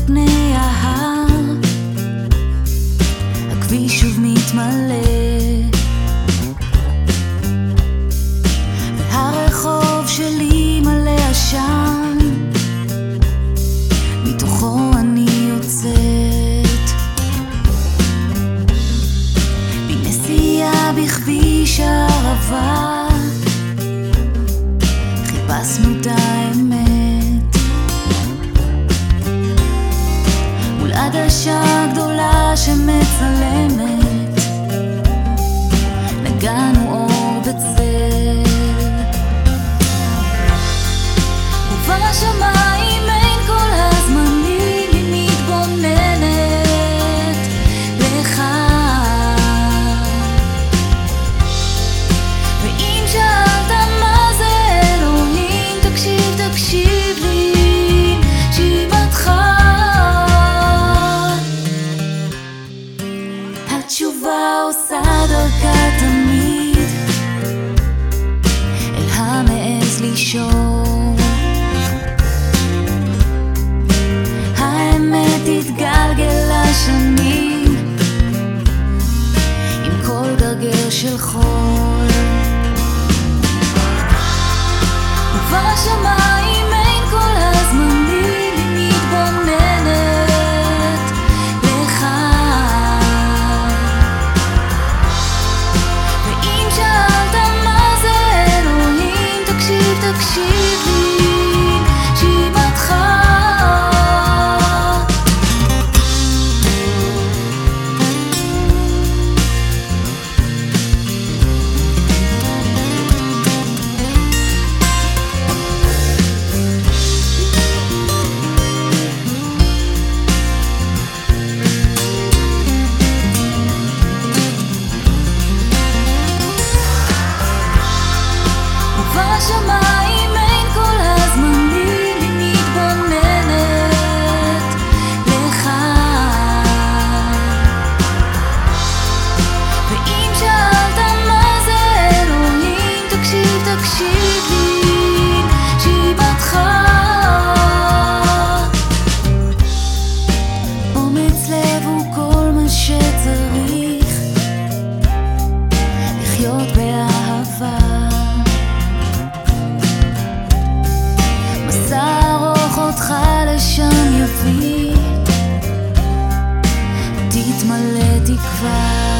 פני ההר, הכביש שוב מתמלא, והרחוב שלי מלא עשן, מתוכו אני יוצאת, בנסיעה בכביש הערבה, חיפשנו את האמת מול עדשה גדולה שמצלמת, נגענו אור בצל, ובשמיים אין כל הזמנים, היא מתבוננת לך, ואם שאלת מה זה אלוהים, תקשיב לי, שיבתך התשובה עושה דרכה תמיד אל המעז לשאול, האמת תתגלגל לשנים עם כל גרגר של חול, ובשמיים אין כל הזמנים, היא מתבוננת לך, ואם שאלת מה זה אלוהים, תקשיב לי, שיבתך בשמיים אין כל הזמנים, היא מתבוננת לך, ואם שאלת מה זה אלוהים, תקשיב לי, שיבתך אומץ לב הוא כל מה שצריך לחיות באהבה, ארוך אותך לשם יביא, תתמלא תקווה.